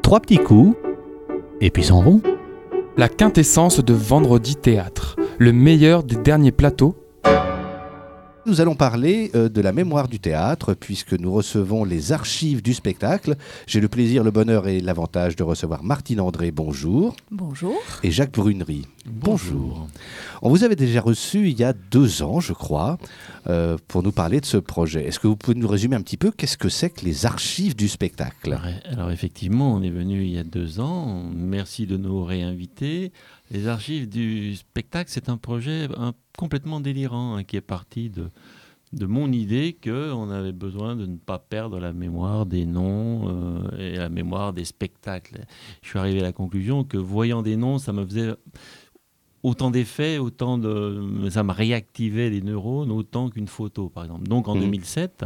3 petits coups, et puis s'en vont. La quintessence de Vendredi Théâtre, le meilleur des derniers plateaux. Nous allons parler de la mémoire du théâtre, puisque nous recevons les archives du spectacle. J'ai le plaisir, le bonheur et l'avantage de recevoir Martine André, bonjour. Bonjour. Et Jacques Brunery. Bonjour. On vous avait déjà reçu il y a 2 ans, je crois, pour nous parler de ce projet. Est-ce que vous pouvez nous résumer un petit peu qu'est-ce que c'est que les archives du spectacle ? Alors effectivement, on est venu il y a 2 ans. Merci de nous réinviter. Les archives du spectacle, c'est un projet complètement délirant qui est parti de mon idée qu'on avait besoin de ne pas perdre la mémoire des noms et la mémoire des spectacles. Je suis arrivé à la conclusion que voyant des noms, ça me faisait autant d'effets, ça me réactivait les neurones autant qu'une photo, par exemple. Donc en 2007,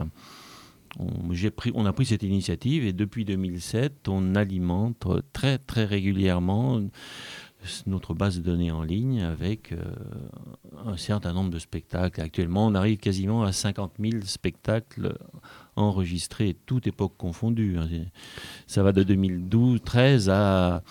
on a pris cette initiative et depuis 2007, on alimente très très régulièrement notre base de données en ligne avec un certain nombre de spectacles. Actuellement, on arrive quasiment à 50 000 spectacles enregistrés, toute époque confondue. Ça va de 2013 à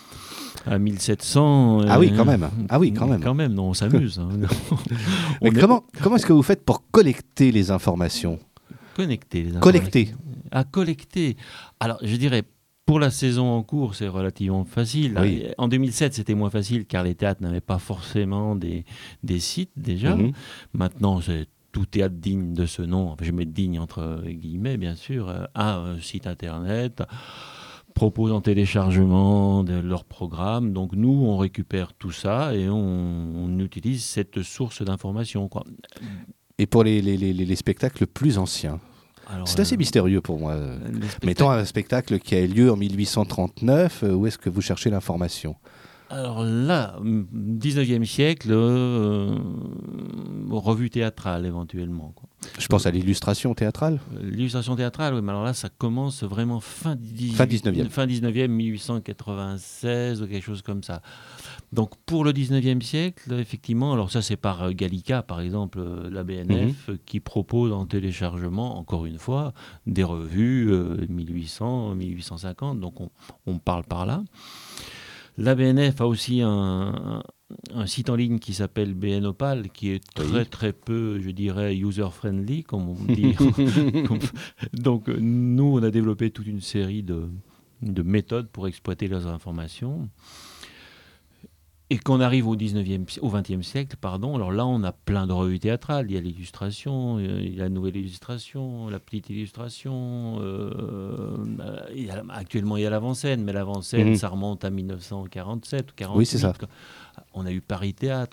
1700. Ah oui, quand même. Quand même, non, on s'amuse. Mais comment est-ce que vous faites pour collecter les informations ? Collecter. Collecter. Alors, je dirais, pour la saison en cours, c'est relativement facile. Oui. En 2007, c'était moins facile car les théâtres n'avaient pas forcément des sites déjà. Maintenant, c'est tout théâtre digne de ce nom, je mets digne entre guillemets, bien sûr, a un site internet, propose en téléchargement de leur programme. Donc nous, on récupère tout ça et on utilise cette source d'information, quoi. Et pour les spectacles plus anciens ? Alors, c'est assez mystérieux pour moi. Mettons un spectacle qui a eu lieu en 1839, où est-ce que vous cherchez l'information ? Alors là, 19e siècle, revue théâtrale éventuellement, quoi. Je pense à l'illustration théâtrale. L'illustration théâtrale, oui, mais alors là, ça commence vraiment fin 19e. Fin 19e, 1896 ou quelque chose comme ça. Donc pour le 19e siècle, effectivement, alors ça c'est par Gallica, par exemple, la BNF, qui propose en téléchargement, encore une fois, des revues 1800, 1850, donc on parle par là. La BNF a aussi un site en ligne qui s'appelle BNOPAL, qui est très très peu, je dirais, user-friendly, comme on dit. Donc nous, on a développé toute une série de méthodes pour exploiter leurs informations. Et qu'on arrive au 20e siècle, alors là, on a plein de revues théâtrales. Il y a l'illustration, il y a la nouvelle illustration, la petite illustration. Actuellement, il y a l'avant-scène, mais l'avant-scène, ça remonte à 1947 ou 48. Oui, c'est ça. On a eu Paris Théâtre,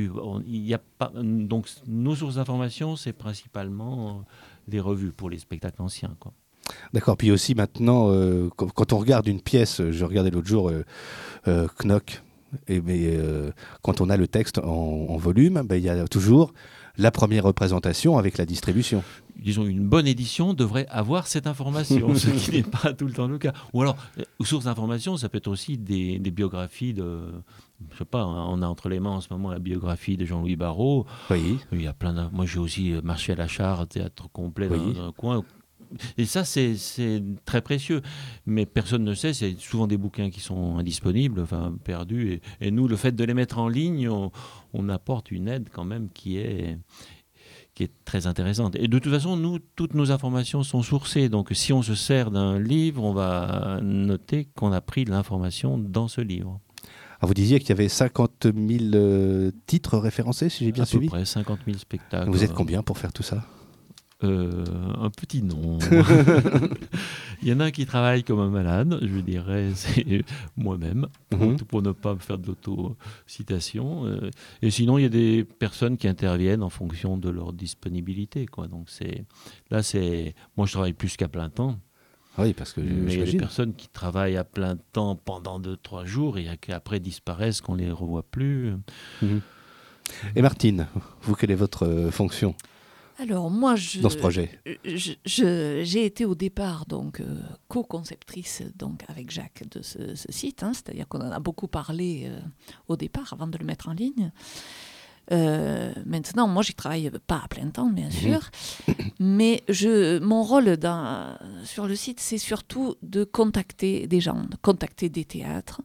donc, nos sources d'information, c'est principalement les revues pour les spectacles anciens, quoi. D'accord. Puis aussi maintenant, quand on regarde une pièce, je regardais l'autre jour Knock. Quand on a le texte en volume, il y a toujours la première représentation avec la distribution. Disons, une bonne édition devrait avoir cette information, ce qui n'est pas tout le temps le cas. Ou alors, source d'information, ça peut être aussi des biographies de... Je sais pas, on a entre les mains en ce moment la biographie de Jean-Louis Barrault. Oui. Il y a plein de... Moi, j'ai aussi marché à la Char, théâtre complet dans un coin. Et ça, c'est très précieux. Mais personne ne sait, c'est souvent des bouquins qui sont indisponibles, perdus. Et nous, le fait de les mettre en ligne, on apporte une aide quand même qui est très intéressante. Et de toute façon, toutes nos informations sont sourcées. Donc si on se sert d'un livre, on va noter qu'on a pris de l'information dans ce livre. Alors vous disiez qu'il y avait 50 000 titres référencés, si j'ai bien suivi ? À peu près 50 000 spectacles. Vous êtes combien pour faire tout ça ? Un petit nom. Il y en a un qui travaille comme un malade, je dirais, c'est moi-même, pour ne pas me faire de l'auto-citation. Et sinon, il y a des personnes qui interviennent en fonction de leur disponibilité, quoi. Donc moi, je travaille plus qu'à plein temps. Oui, parce que mais il y a des personnes qui travaillent à plein temps pendant 2-3 jours et qui après disparaissent, qu'on ne les revoit plus. Et Martine, vous, quelle est votre fonction ? Alors moi, dans ce projet, j'ai été au départ donc co-conceptrice donc avec Jacques de ce site, c'est-à-dire qu'on en a beaucoup parlé au départ avant de le mettre en ligne. Maintenant, moi, j'y travaille pas à plein temps, bien sûr, mais mon rôle sur le site, c'est surtout de contacter des gens, de contacter des théâtres,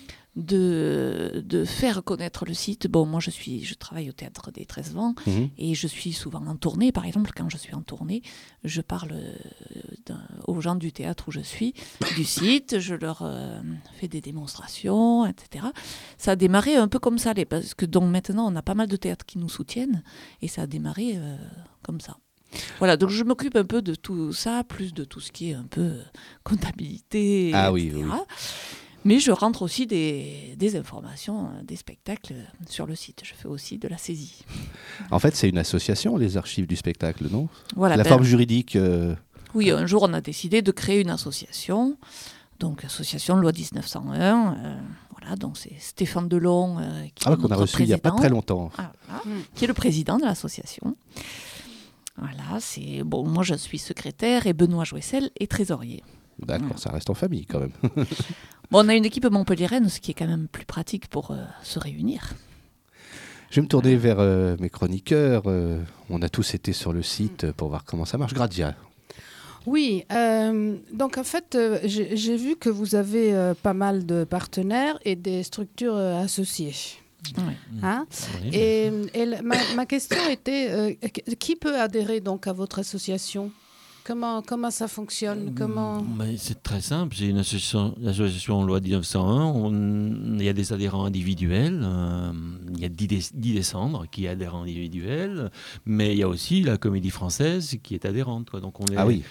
de faire connaître le site. Bon, moi, je travaille au Théâtre des 13 Vents et je suis souvent en tournée. Par exemple, quand je suis en tournée, je parle aux gens du théâtre où je suis, du site, je leur fais des démonstrations, etc. Ça a démarré un peu comme ça, parce que donc maintenant, on a pas mal de théâtres qui nous soutiennent et ça a démarré comme ça. Voilà, donc je m'occupe un peu de tout ça, plus de tout ce qui est un peu comptabilité, etc. Oui. Mais je rentre aussi des informations, des spectacles sur le site. Je fais aussi de la saisie. En fait, c'est une association, les archives du spectacle, non ? Voilà, La forme juridique. Oui, un jour, on a décidé de créer une association. Donc, association loi 1901. Voilà, donc c'est Stéphane Delon qui est qu'on a notre reçu il n'y a pas président. très longtemps. Qui est le président de l'association. Voilà, moi, je suis secrétaire et Benoît Jouessel est trésorier. D'accord, ça reste en famille quand même. Bon, on a une équipe montpelliéraine, ce qui est quand même plus pratique pour se réunir. Je vais me tourner vers mes chroniqueurs. On a tous été sur le site pour voir comment ça marche. Gradia. Oui, donc en fait, j'ai vu que vous avez pas mal de partenaires et des structures associées. Oui. Hein? Oui. Et ma question était, qui peut adhérer donc à votre association ? Comment ça fonctionne ? C'est très simple. C'est une association loi 1901. Il y a des adhérents individuels. Il y a 10 descendres qui est adhérent individuel. Mais il y a aussi la Comédie Française qui est adhérente. Quoi. Donc on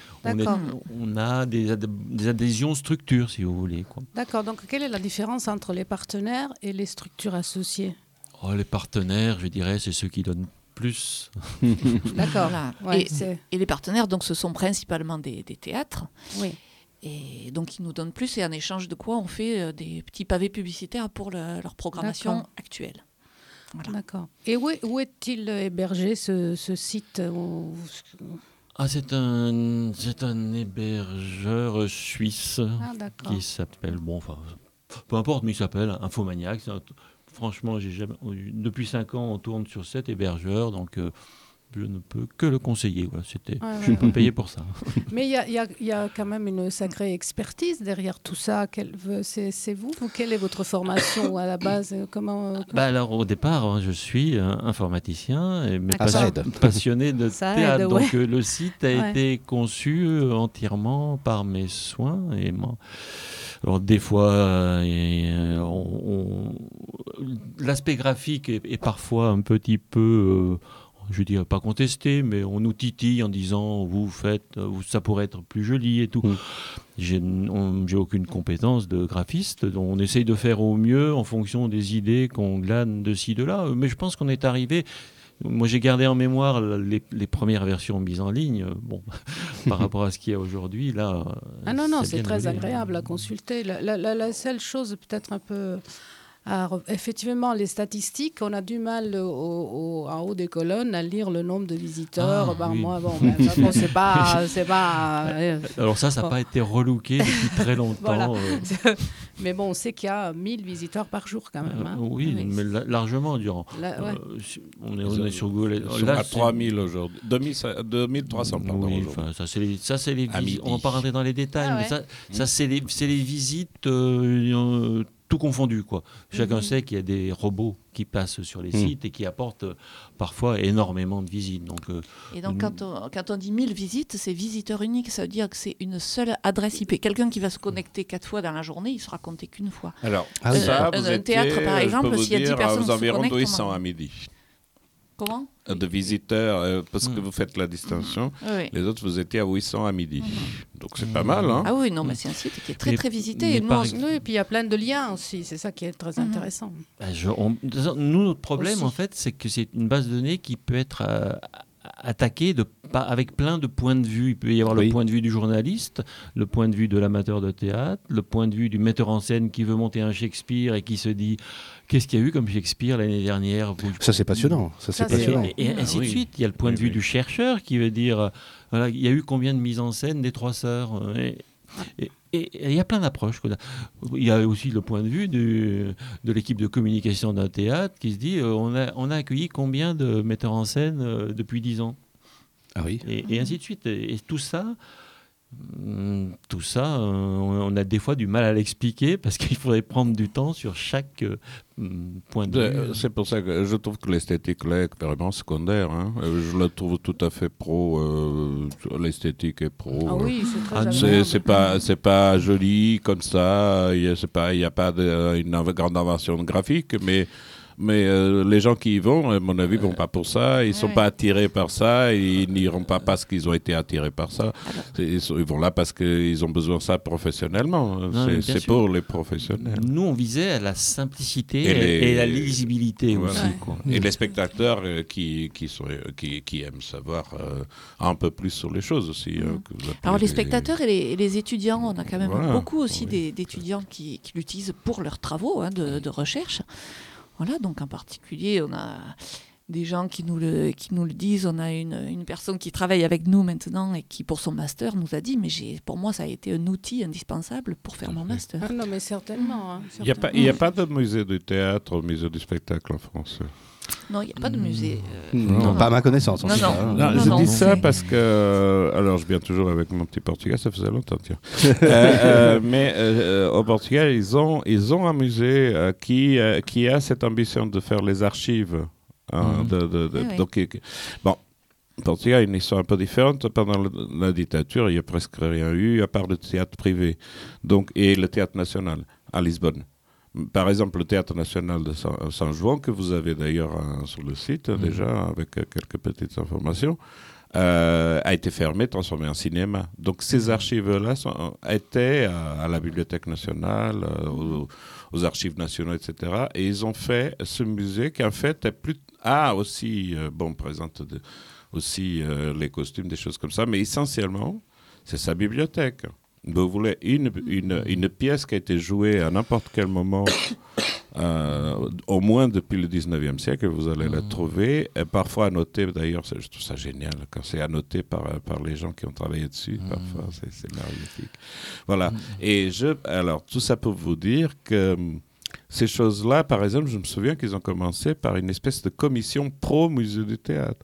a des adhésions structures, si vous voulez. Quoi. D'accord. Donc quelle est la différence entre les partenaires et les structures associées ? Les partenaires, je dirais, c'est ceux qui donnent plus. D'accord. Voilà. Ouais, et les partenaires, donc, ce sont principalement des théâtres. Oui. Et donc, ils nous donnent plus. Et en échange de quoi, on fait des petits pavés publicitaires pour leur programmation actuelle. Voilà. D'accord. Et où est-il hébergé, ce site C'est un hébergeur suisse qui s'appelle... peu importe, mais il s'appelle Infomaniac. Franchement, depuis 5 ans, on tourne sur 7 hébergeurs, donc je ne peux que le conseiller. Voilà, je ne suis pas payé pour ça. Mais il y a quand même une sacrée expertise derrière tout ça. C'est vous ? Quelle est votre formation à la base ? Alors, au départ, je suis informaticien, mais passionné de théâtre. Aide, donc, le site a été conçu entièrement par mes soins et moi. Alors des fois, l'aspect graphique est parfois un petit peu, je dirais pas contesté, mais on nous titille en disant ça pourrait être plus joli et tout. J'ai aucune compétence de graphiste, donc on essaye de faire au mieux en fonction des idées qu'on glane de ci, de là. Mais je pense qu'on est arrivé... Moi, j'ai gardé en mémoire les premières versions mises en ligne. Par rapport à ce qu'il y a aujourd'hui, là... c'est très agréable à consulter. La seule chose, peut-être un peu... effectivement, les statistiques, on a du mal en haut des colonnes à lire le nombre de visiteurs. C'est pas... Alors ça n'a pas été relooké depuis très longtemps. Voilà. Mais bon, on sait qu'il y a 1000 visiteurs par jour quand même. Oui, mais largement durant. On est sur Google. Ils sont à 3000 aujourd'hui. 2300 aujourd'hui. Ça c'est les visites. On ne va pas rentrer dans les détails, mais ça c'est les visites tout confondu, quoi. Chacun sait qu'il y a des robots qui passent sur les sites et qui apportent parfois énormément de visites. Et donc, quand on dit 1000 visites, c'est visiteur unique, ça veut dire que c'est une seule adresse IP. Quelqu'un qui va se connecter 4 fois dans la journée, il sera compté qu'une fois. Alors, un théâtre, par exemple, s'il y a 10 personnes vous environ se connectent... 200 à midi. Comment ? De visiteurs, parce que vous faites la distinction. Les autres, vous étiez à 800 à midi. Donc, c'est pas mal. Hein. Ah oui, non, mais c'est un site qui est très, très visité. Et puis, il y a plein de liens aussi. C'est ça qui est très intéressant. Nous, notre problème, en fait, c'est que c'est une base de données qui peut être attaquée avec plein de points de vue. Il peut y avoir le point de vue du journaliste, le point de vue de l'amateur de théâtre, le point de vue du metteur en scène qui veut monter un Shakespeare et qui se dit qu'est-ce qu'il y a eu comme Shakespeare l'année dernière. Ça, c'est passionnant. Et ainsi de suite. Il y a le point de vue du chercheur qui veut dire il y a eu combien de mises en scène des 3 sœurs. il y a plein d'approches. Il y a aussi le point de vue de l'équipe de communication d'un théâtre qui se dit on a accueilli combien de metteurs en scène depuis 10 ans. Ah oui. Et ainsi de suite. Et tout ça, on a des fois du mal à l'expliquer parce qu'il faudrait prendre du temps sur chaque point de vue. C'est pour ça que je trouve que l'esthétique là est vraiment secondaire. Hein. Je la trouve tout à fait pro. L'esthétique est pro. Ah oui, c'est très c'est pas joli comme ça. Il y a pas une grande invention graphique, mais les gens qui y vont, à mon avis, vont pas pour ça. Ils sont pas attirés par ça. Ils n'iront pas parce qu'ils ont été attirés par ça. Ils vont là parce qu'ils ont besoin de ça professionnellement. C'est pour les professionnels. Nous, on visait à la simplicité et la lisibilité aussi. Quoi. Et les spectateurs qui aiment savoir un peu plus sur les choses aussi. Alors les spectateurs et les étudiants, on a quand même beaucoup aussi d'étudiants qui l'utilisent pour leurs travaux de recherche. Voilà, donc en particulier, on a des gens qui nous le disent. On a une personne qui travaille avec nous maintenant et qui, pour son master, nous a dit « Mais pour moi, ça a été un outil indispensable pour faire mon master. » Ah non, mais certainement. Il n'y a pas de musée du théâtre, musée du spectacle en France. Non, il n'y a pas de musée. Non, pas à ma connaissance. En Je dis ça parce que... Alors, je viens toujours avec mon petit portugais, ça faisait longtemps, tiens. Mais au Portugal, ils ont un musée qui a cette ambition de faire les archives. Donc, bon, au Portugal, une histoire un peu différente. Pendant la dictature, il n'y a presque rien eu, à part le théâtre privé et le théâtre national à Lisbonne. Par exemple, le Théâtre National de San Juan, que vous avez d'ailleurs sur le site déjà, avec quelques petites informations, a été fermé, transformé en cinéma. Donc ces archives-là étaient à la Bibliothèque nationale, aux archives nationales, etc. Et ils ont fait ce musée qui en fait présente aussi les costumes, des choses comme ça, mais essentiellement, c'est sa bibliothèque. Vous voulez une pièce qui a été jouée à n'importe quel moment, au moins depuis le 19e siècle, vous allez la trouver, et parfois annotée, d'ailleurs, je trouve ça génial, quand c'est annoté par les gens qui ont travaillé dessus, parfois, c'est magnifique. Voilà, alors tout ça pour vous dire que ces choses-là, par exemple, je me souviens qu'ils ont commencé par une espèce de commission pro-musée du théâtre.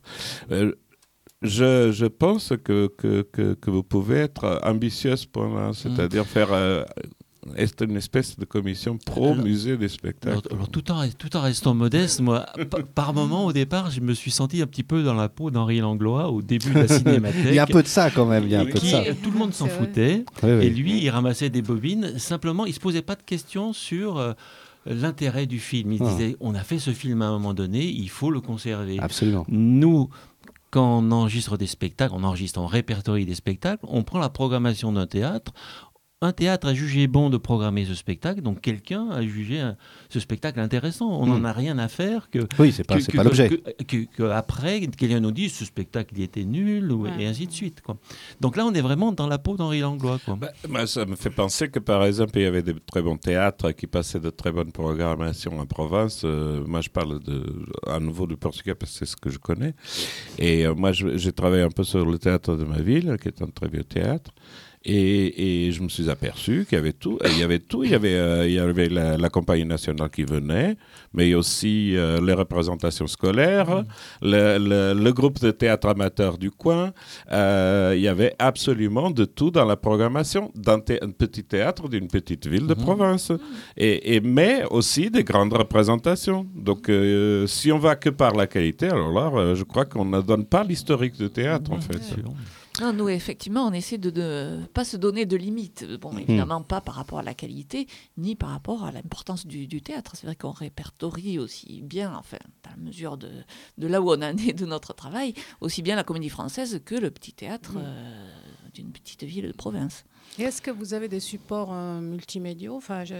Je pense que vous pouvez être ambitieuse pour là, c'est-à-dire faire une espèce de commission pro-musée des spectacles. Alors, tout en restant modeste, moi, par moment, au départ, je me suis senti un petit peu dans la peau d'Henri Langlois au début de la Cinémathèque. Il y a un peu de ça quand même. Tout le monde s'en foutait. Et lui, il ramassait des bobines. Simplement, il ne se posait pas de questions sur... l'intérêt du film. Il disait, on a fait ce film à un moment donné, il faut le conserver. Absolument. Nous, quand on enregistre des spectacles, on répertorie des spectacles, on prend la programmation d'un théâtre. Un théâtre a jugé bon de programmer ce spectacle, donc quelqu'un a jugé ce spectacle intéressant. On n'en a rien à faire que... Oui, c'est pas l'objet. Qu'après, quelqu'un nous dise ce spectacle il était nul, et ainsi de suite. Quoi. Donc là, on est vraiment dans la peau d'Henri Langlois. Quoi. Ça me fait penser que, par exemple, il y avait de très bons théâtres qui passaient de très bonnes programmations en province. Moi, je parle à nouveau du Portugal parce que c'est ce que je connais. Et moi, j'ai travaillé un peu sur le théâtre de ma ville, qui est un très vieux théâtre. Et je me suis aperçu qu'il y avait tout. Il y avait la compagnie nationale qui venait, mais aussi les représentations scolaires, le groupe de théâtre amateur du coin. Il y avait absolument de tout dans la programmation d'un petit théâtre d'une petite ville de province. Mais aussi des grandes représentations. Donc, si on va que par la qualité, alors là, je crois qu'on ne donne pas l'historique du théâtre, en fait. Non, nous, effectivement, on essaie de ne pas se donner de limites. Bon, évidemment, pas par rapport à la qualité, ni par rapport à l'importance du théâtre. C'est vrai qu'on répertorie aussi bien, enfin, dans la mesure de là où on en est de notre travail, aussi bien la Comédie Française que le petit théâtre d'une petite ville de province. Et est-ce que vous avez des supports multimédiaux ?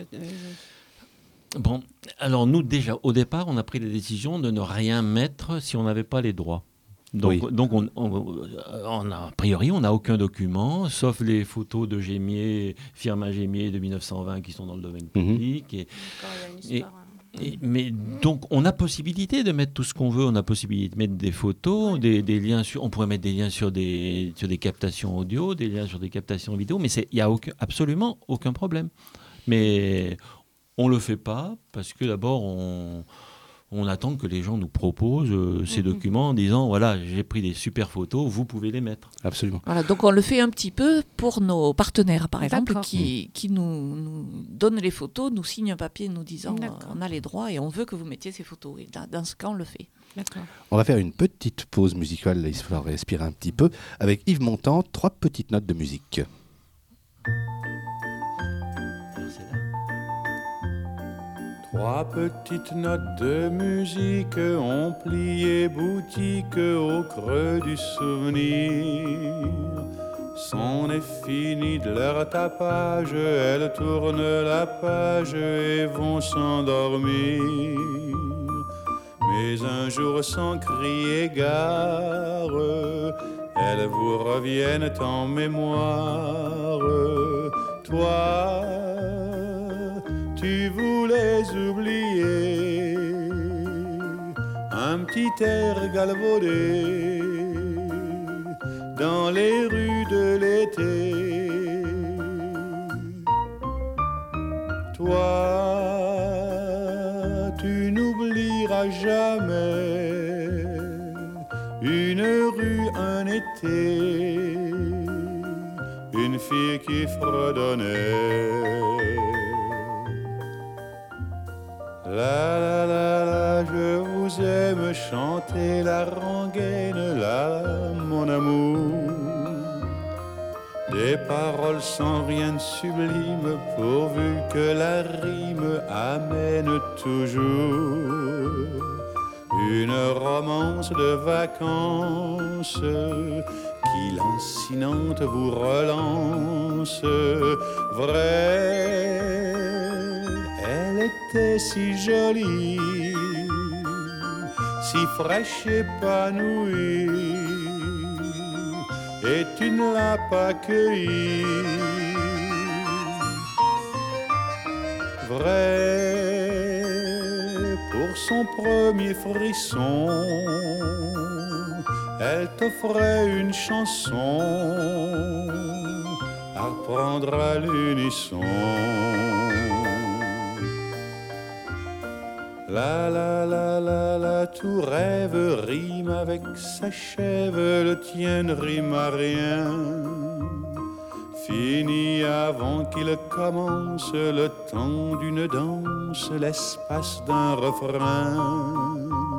Bon, alors nous, déjà, au départ, on a pris la décision de ne rien mettre si on n'avait pas les droits. Donc a priori, on n'a aucun document, sauf les photos de Gémier, Firmin Gémier de 1920 qui sont dans le domaine public. Mais donc, on a possibilité de mettre tout ce qu'on veut. On a possibilité de mettre des photos, des liens on pourrait mettre des liens sur des captations audio, des liens sur des captations vidéo, mais il n'y a absolument aucun problème. Mais on ne le fait pas parce que d'abord, on attend que les gens nous proposent ces documents en disant voilà, j'ai pris des super photos, vous pouvez les mettre. Absolument. Voilà, donc on le fait un petit peu pour nos partenaires, par exemple, qui nous donnent les photos, nous signent un papier nous disant on a les droits et on veut que vous mettiez ces photos. Et dans ce cas, on le fait. D'accord. On va faire une petite pause musicale, il faut respirer un petit peu, avec Yves Montand, 3 petites notes de musique. Trois petites notes de musique ont plié boutique au creux du souvenir. C'en est fini de leur tapage, elles tournent la page et vont s'endormir. Mais un jour sans crier gare, elles vous reviennent en mémoire. Toi, tu voulais oublier un petit air galvaudé dans les rues de l'été. Toi, tu n'oublieras jamais une rue, un été, une fille qui fredonnait. La la la la, je vous aime chanter la rengaine, la mon amour. Des paroles sans rien de sublime, pourvu que la rime amène toujours une romance de vacances qui lancinante vous relance. Vrai, elle était si jolie, si fraîche épanouie, et tu ne l'as pas cueillie. Vrai, pour son premier frisson, elle t'offrait une chanson à reprendre à l'unisson. La la la la la, tout rêve rime avec s'achève, le tien ne rime à rien. Fini avant qu'il commence le temps d'une danse, l'espace d'un refrain.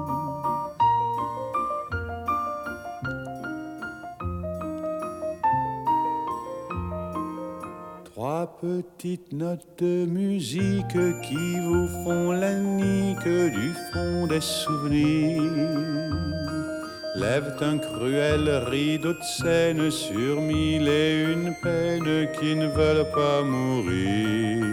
Trois petites notes de musique qui vous font la nique du fond des souvenirs. Lèvent un cruel rideau de scène sur 1001 peines qui ne veulent pas mourir.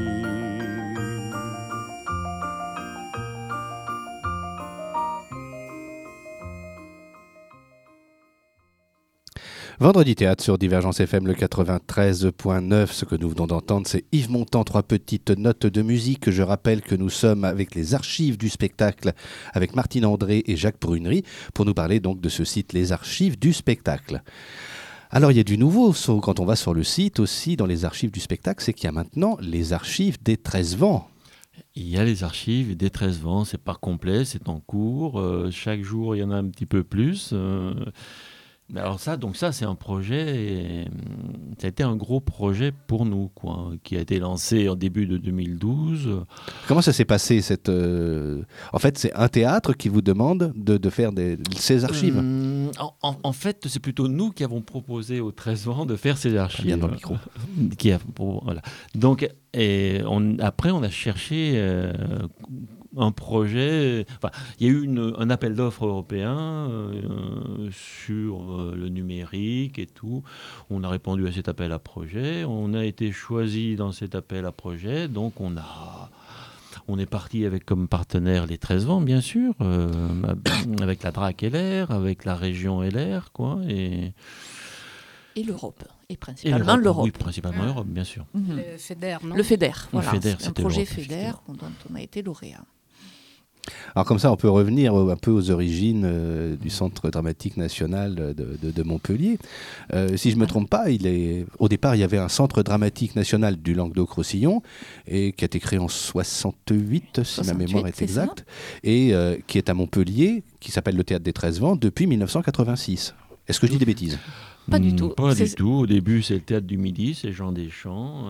Vendredi théâtre sur Divergence FM, le 93.9. Ce que nous venons d'entendre, c'est Yves Montand, 3 petites notes de musique. Je rappelle que nous sommes avec les archives du spectacle, avec Martine André et Jacques Brunery, pour nous parler donc de ce site, les archives du spectacle. Alors il y a du nouveau, quand on va sur le site aussi, dans les archives du spectacle, c'est qu'il y a maintenant les archives des 13 vents. Il y a les archives des 13 vents, c'est pas complet, c'est en cours. Chaque jour, il y en a un petit peu plus. Mais alors ça, c'est un projet, ça a été un gros projet pour nous, quoi, qui a été lancé en début de 2012. Comment ça s'est passé En fait, c'est un théâtre qui vous demande de faire ces archives. En fait, c'est plutôt nous qui avons proposé aux 13 vents de faire ces archives. Bien dans le micro. Voilà. Donc, après, on a cherché un projet. Enfin, il y a eu un appel d'offres européen sur le numérique et tout. On a répondu à cet appel à projet. On a été choisi dans cet appel à projet. Donc, on est parti avec comme partenaire les 13 vents, bien sûr, avec la DRAC LR, avec la région LR, quoi, et l'Europe, et principalement l'Europe. Oui, principalement l'Europe, bien sûr. Le FEDER, non ? Le FEDER, voilà. FEDER, c'est un projet FEDER dont on a été lauréat. Alors comme ça, on peut revenir un peu aux origines du Centre dramatique national de Montpellier. Si je ne me trompe pas, au départ, il y avait un Centre dramatique national du Languedoc-Roussillon et qui a été créé en 68, si ma mémoire est exacte, et qui est à Montpellier, qui s'appelle le Théâtre des 13 Vents depuis 1986. Est-ce que je dis des bêtises ? Pas du tout. Pas du tout. Au début, c'est le Théâtre du Midi, c'est Jean Deschamps,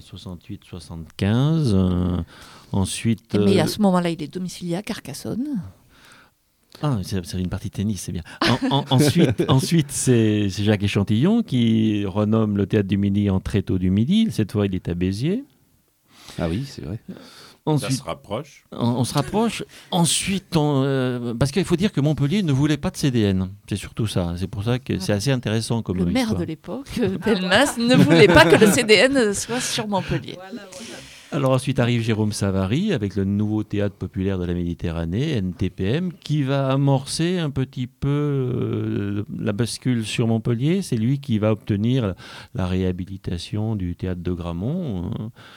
68-75. Ensuite. Mais à ce moment-là, il est domicilié à Carcassonne. Ah, c'est une partie de tennis, c'est bien. Ensuite, c'est Jacques Échantillon qui renomme le Théâtre du Midi en Tréteau du Midi. Cette fois, il est à Béziers. Ah oui, c'est vrai. Ensuite, ça se rapproche. On se rapproche. Ensuite, parce qu'il faut dire que Montpellier ne voulait pas de CDN. C'est surtout ça. C'est pour ça que c'est assez intéressant comme Le maire histoire. de l'époque, Pelmas, ne voulait pas que le CDN soit sur Montpellier. Alors ensuite arrive Jérôme Savary avec le nouveau Théâtre populaire de la Méditerranée, NTPM, qui va amorcer un petit peu la bascule sur Montpellier. C'est lui qui va obtenir la réhabilitation du Théâtre de Grammont.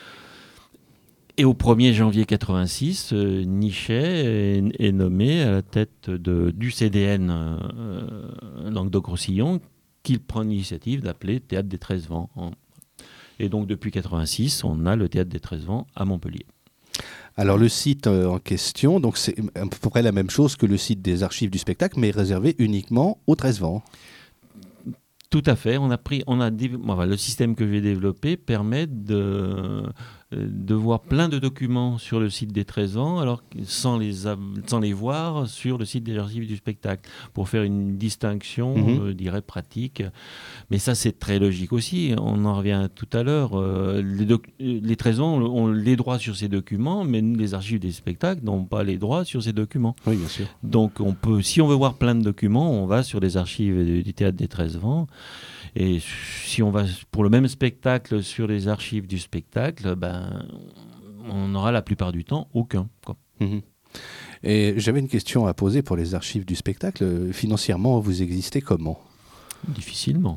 Et au 1er janvier 86, Nichet est nommé à la tête du CDN Languedoc-Roussillon, qu'il prend l'initiative d'appeler Théâtre des 13 Vents. Et donc depuis 86, on a le Théâtre des 13 Vents à Montpellier. Alors le site en question, donc c'est à peu près la même chose que le site des archives du spectacle, mais réservé uniquement aux 13 Vents. Tout à fait. Le système que j'ai développé permet de voir plein de documents sur le site des 13 Vents, alors sans les voir sur le site des archives du spectacle, pour faire une distinction, je dirais, pratique. Mais ça, c'est très logique aussi. On en revient tout à l'heure. Les 13 Vents ont les droits sur ces documents, mais les archives des spectacles n'ont pas les droits sur ces documents. Oui, bien sûr. Donc, si on veut voir plein de documents, on va sur les archives du Théâtre des 13 Vents. Et si on va pour le même spectacle sur les archives du spectacle, on aura la plupart du temps aucun. Quoi. Et j'avais une question à poser pour les archives du spectacle. Financièrement, vous existez comment ? Difficilement.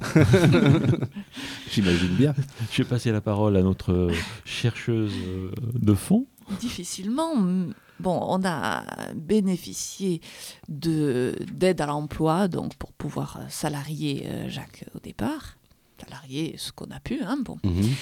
J'imagine bien. Je vais passer la parole à notre chercheuse de fond. Difficilement. Bon, on a bénéficié d'aide à l'emploi, donc pour pouvoir salarier Jacques au départ. Salarier ce qu'on a pu, bon.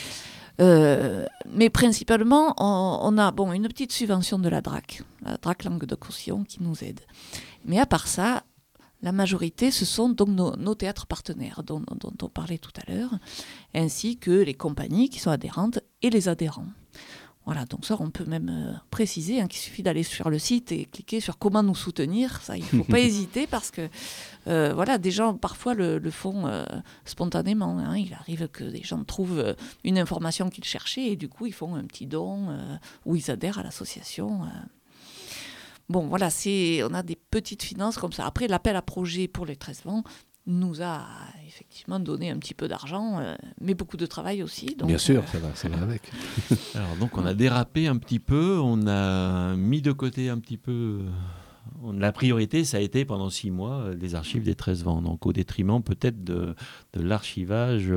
Mais principalement, on a une petite subvention de la DRAC Languedoc-Roussillon qui nous aide. Mais à part ça, la majorité, ce sont donc nos théâtres partenaires dont on parlait tout à l'heure, ainsi que les compagnies qui sont adhérentes et les adhérents. Voilà, donc ça, on peut même préciser qu'il suffit d'aller sur le site et cliquer sur comment nous soutenir. Ça, il ne faut pas hésiter parce que des gens parfois le font spontanément. Il arrive que des gens trouvent une information qu'ils cherchaient et du coup, ils font un petit don ou ils adhèrent à l'association. Bon, voilà, on a des petites finances comme ça. Après, l'appel à projet pour les 13 Vents nous a effectivement donné un petit peu d'argent, mais beaucoup de travail aussi. Donc, bien sûr, ça va avec. Alors donc on a dérapé un petit peu, on a mis de côté un petit peu... La priorité, ça a été pendant 6 mois les archives des 13 Vents, donc au détriment peut-être de l'archivage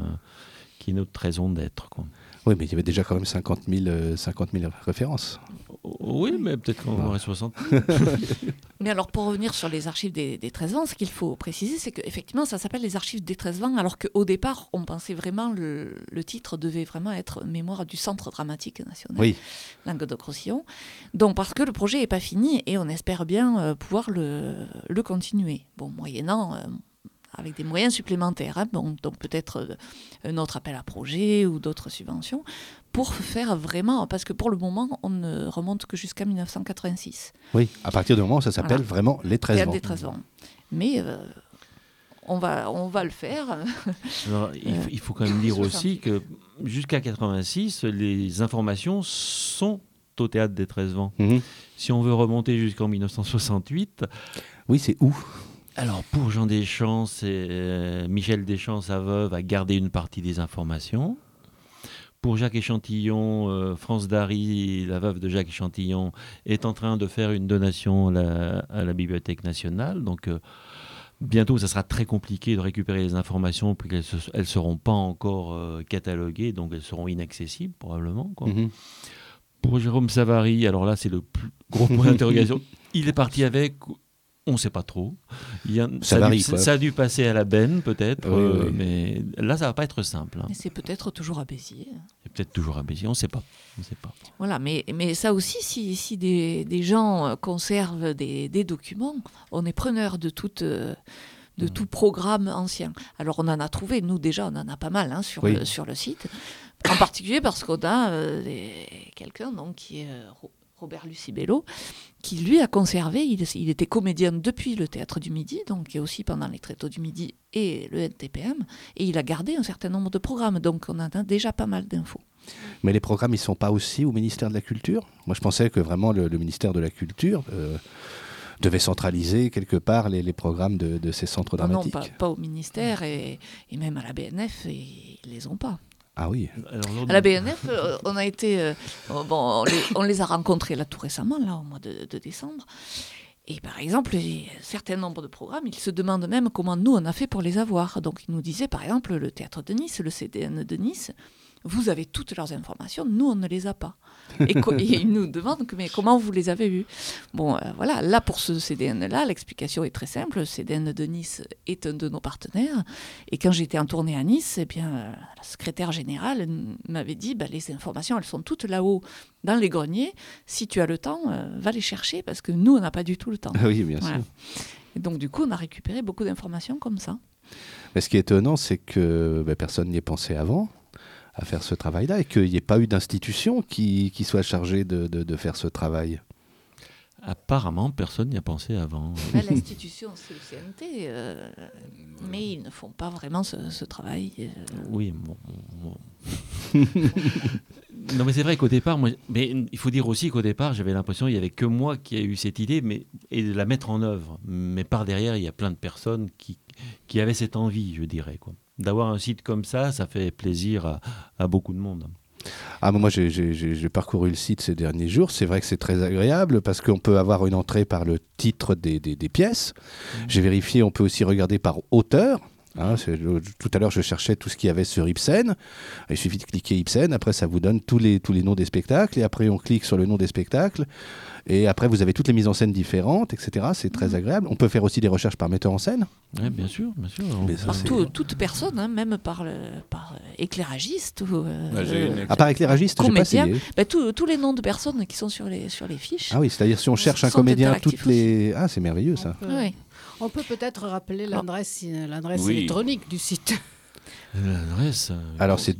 qui est notre raison d'être, quoi. Oui, mais il y avait déjà quand même 50 000 références. Oui, mais peut-être qu'on aurait 60 000. Mais alors, pour revenir sur les archives des 13 Vents, ce qu'il faut préciser, c'est qu'effectivement, ça s'appelle les archives des 13 Vents, alors qu'au départ, on pensait vraiment, le titre devait vraiment être Mémoire du Centre dramatique national, Languedoc-Roussillon. Donc, parce que le projet n'est pas fini et on espère bien pouvoir le continuer. Bon, moyennant... avec des moyens supplémentaires, donc peut-être un autre appel à projet ou d'autres subventions, pour faire vraiment, parce que pour le moment, on ne remonte que jusqu'à 1986. Oui, à partir du moment où ça s'appelle vraiment les 13 Vents. Des 13 Vents. Mais on va le faire. Alors, il faut quand même dire aussi que jusqu'à 86, les informations sont au Théâtre des 13 Vents. Si on veut remonter jusqu'en 1968... Oui, c'est où ? Alors, pour Jean Deschamps, Michel Deschamps, sa veuve, a gardé une partie des informations. Pour Jacques Échantillon, France Dary, la veuve de Jacques Échantillon, est en train de faire une donation à la Bibliothèque nationale. Donc, bientôt, ça sera très compliqué de récupérer les informations, puisqu'elles ne seront pas encore cataloguées, donc elles seront inaccessibles, probablement, quoi. Pour Jérôme Savary, alors là, c'est le plus gros point d'interrogation. Il est parti avec... On ne sait pas trop. Ça a dû passer à la benne, peut-être, oui. Mais là, ça ne va pas être simple. Mais c'est peut-être toujours à Béziers. C'est peut-être toujours à Béziers, on ne sait pas. Voilà, mais ça aussi, si des gens conservent des documents, on est preneur de tout programme ancien. Alors, on en a trouvé, nous déjà, on en a pas mal sur le site. En particulier parce qu'on a quelqu'un donc, qui est... Robert Lucibello, qui lui a conservé, il était comédien depuis le Théâtre du Midi, donc et aussi pendant les Tréteaux du Midi et le NTPM, et il a gardé un certain nombre de programmes, donc on en a déjà pas mal d'infos. Mais les programmes, ils ne sont pas aussi au ministère de la Culture ? Moi, je pensais que vraiment le ministère de la Culture devait centraliser quelque part les programmes de ces centres dramatiques. Non, pas au ministère, et même à la BNF, ils ne les ont pas. Ah oui. À la BNF, on a été, on les a rencontrés là tout récemment, là au mois de décembre. Et par exemple, un certain nombre de programmes, ils se demandent même comment nous on a fait pour les avoir. Donc ils nous disaient par exemple le Théâtre de Nice, le CDN de Nice, vous avez toutes leurs informations, nous on ne les a pas. Et ils nous demandent mais comment vous les avez eues. Bon, voilà, là pour ce CDN-là, l'explication est très simple. Le CDN de Nice est un de nos partenaires. Et quand j'étais en tournée à Nice, eh bien, la secrétaire générale m'avait dit les informations, elles sont toutes là-haut dans les greniers. Si tu as le temps, va les chercher parce que nous, on n'a pas du tout le temps. Oui, bien sûr. Et donc, du coup, on a récupéré beaucoup d'informations comme ça. Mais ce qui est étonnant, c'est que personne n'y ait pensé avant à faire ce travail-là et qu'il n'y ait pas eu d'institution qui soit chargée de faire ce travail. Apparemment, personne n'y a pensé avant. L'institution, c'est le CNT, mais ils ne font pas vraiment ce travail. Oui, bon. Non, mais c'est vrai qu'au départ, mais il faut dire aussi qu'au départ, j'avais l'impression qu'il n'y avait que moi qui ai eu cette idée et de la mettre en œuvre. Mais par derrière, il y a plein de personnes qui avaient cette envie, je dirais, quoi. D'avoir un site comme ça fait plaisir à beaucoup de monde. Ah, moi, j'ai parcouru le site ces derniers jours. C'est vrai que c'est très agréable parce qu'on peut avoir une entrée par le titre des pièces. J'ai vérifié, on peut aussi regarder par auteur. Tout à l'heure, je cherchais tout ce qu'il y avait sur Ibsen. Il suffit de cliquer Ibsen. Après, ça vous donne tous les noms des spectacles. Et après, on clique sur le nom des spectacles. Et après, vous avez toutes les mises en scène différentes, etc. C'est très agréable. On peut faire aussi des recherches par metteur en scène. Oui, bien sûr. Toute personne, même par éclairagiste. Par éclairagiste, je n'ai pas essayé. Tous les noms de personnes qui sont sur les fiches. Ah oui, c'est-à-dire si on cherche un comédien, toutes les... Ah, c'est merveilleux ça. Oui. On peut peut-être rappeler l'adresse électronique du site. L'adresse. Alors c'est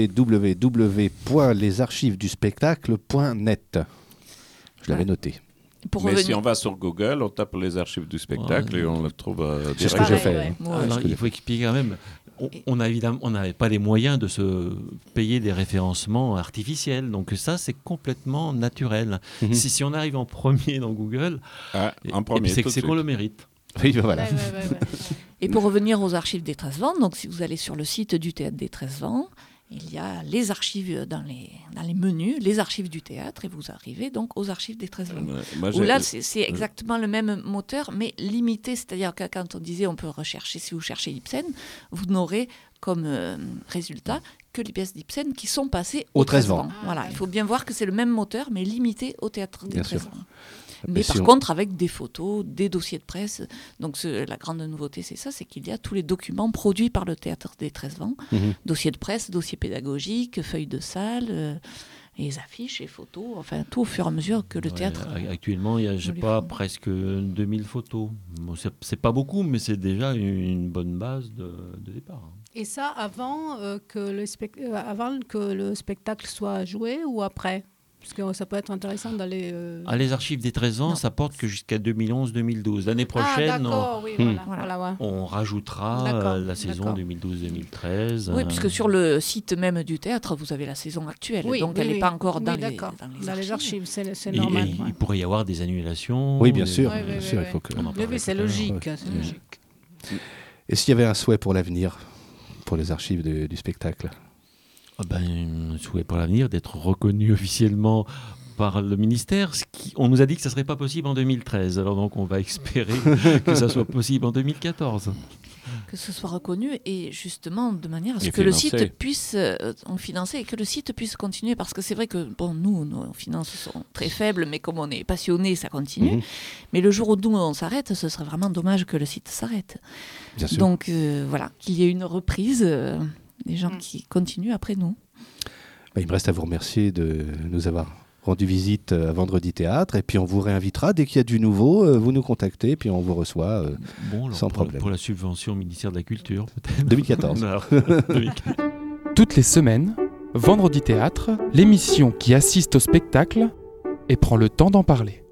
www.lesarchivesduspectacle.net. Je l'avais noté. Si on va sur Google, on tape les archives du spectacle et on le trouve direct. C'est ce que je fais. Alors, il faut expliquer quand même. On n'avait pas les moyens de se payer des référencements artificiels. Donc ça, c'est complètement naturel. Si on arrive en premier dans Google, c'est qu'on le mérite. Oui, voilà. Et pour revenir aux archives des 13 vents, donc si vous allez sur le site du Théâtre des 13 vents, il y a les archives dans les menus, les archives du théâtre, et vous arrivez donc aux archives des 13 vents. Où là, c'est exactement le même moteur, mais limité. C'est-à-dire que quand on disait on peut rechercher, si vous cherchez Ibsen, vous n'aurez comme résultat que les pièces d'Ibsen qui sont passées aux 13 vents. Voilà, il faut bien voir que c'est le même moteur, mais limité au Théâtre des 13 vents. Mais par contre, avec des photos, des dossiers de presse. Donc, la grande nouveauté, c'est ça, c'est qu'il y a tous les documents produits par le Théâtre des 13 vents. Dossiers de presse, dossiers pédagogiques, feuilles de salle, les affiches et photos. Enfin, tout au fur et à mesure que le théâtre... Actuellement, il y a, presque 2000 photos. Bon, c'est pas beaucoup, mais c'est déjà une bonne base de départ. Et ça, avant que le spectacle soit joué ou après ? Parce que ça peut être intéressant d'aller... Les archives des 13 ans, ça porte que jusqu'à 2011-2012. L'année prochaine, on rajoutera la saison 2012-2013. Oui, puisque sur le site même du théâtre, vous avez la saison actuelle. Donc elle n'est pas encore dans les archives. C'est normal. Il pourrait y avoir des annulations. Oui, bien sûr. Il faut que... c'est logique. Et s'il y avait un souhait pour l'avenir, pour les archives du spectacle ? Un souhait pour l'avenir d'être reconnu officiellement par le ministère. On nous a dit que ça ne serait pas possible en 2013. Alors donc on va espérer que ça soit possible en 2014. que ce soit reconnu et justement de manière à ce Et que le financé. site puisse en financer et que le site puisse continuer parce que c'est vrai que bon nous nos finances sont très faibles mais comme on est passionné ça continue mais le jour où nous on s'arrête ce serait vraiment dommage que le site s'arrête. Bien sûr. Donc voilà qu'il y ait une reprise des gens qui continuent après nous. Il me reste à vous remercier de nous avoir rendu visite à Vendredi Théâtre et puis on vous réinvitera dès qu'il y a du nouveau, vous nous contactez puis on vous reçoit Bon, alors sans pour, problème. pour la subvention au ministère de la Culture, peut-être. 2014. Non, 2014. Toutes les semaines, Vendredi Théâtre, l'émission qui assiste au spectacle et prend le temps d'en parler.